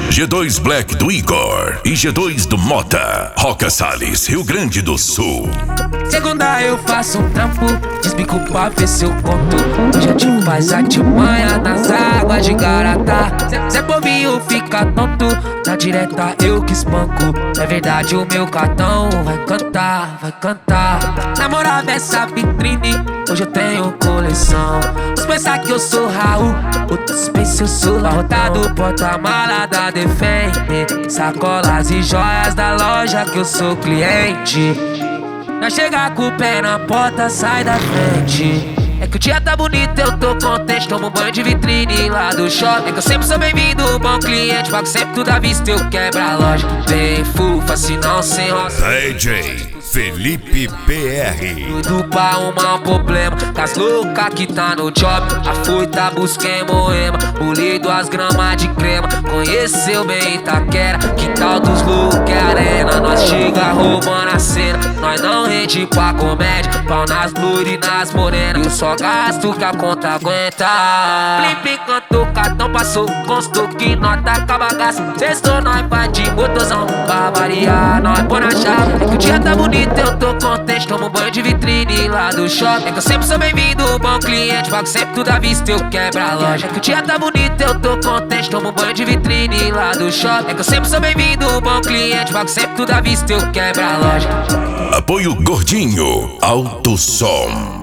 G2 Black do Igor e G2 do Mota. Roca Salles, Rio Grande do Sul. Segunda eu faço um trampo, desbico pra ver se eu conto. Hoje a gente faz artimanha nas águas de Garatá. Zé Bobinho fica tonto, na direta eu que espanco. É verdade, o meu cartão vai cantar, vai cantar. Namorada essa vitrine, hoje eu tenho coleção. Uns pensar que eu sou Raul, outros pensam eu sou Lautado. Porta-mala da Defende, sacolas e joias da loja que eu sou cliente. Nós chegar com o pé na porta, sai da frente. É que o dia tá bonito, eu tô contente. Tomo um banho de vitrine lá do shopping. É que eu sempre sou bem-vindo, bom cliente. Pago sempre tudo à vista, eu quebro a loja. Bem fufa, se não sem roça. DJ Felipe PR. Tudo pra arrumar um problema com as loucas que tá no job. A foita busquei Moema, pulei 2 gramas de crema. Conheceu bem Itaquera, que tal dos loucos é arena. Nós chega roubando a cena, nós não rende pra comédia. Pau nas loures e nas morenas, eu só gasto que a conta aguenta. Plim plim cantou, cartão passou, constou que nota acaba gasto. Sextou, nós vai de motorzão, pra variar, nós põe na chave. É que o dia tá bonito, eu tô contente. Tomo um banho de vitrine lá do shopping. É que eu sempre sou bem-vindo, bom cliente. Pago sempre tudo à vista, eu quebro a loja. É que o dia tá bonito, eu tô contente. Tomo um banho de vitrine lá do shopping. É que eu sempre sou bem-vindo, bom cliente. Pago sempre tudo à vista, eu quebro a loja. Apoio Gordinho Alto Som.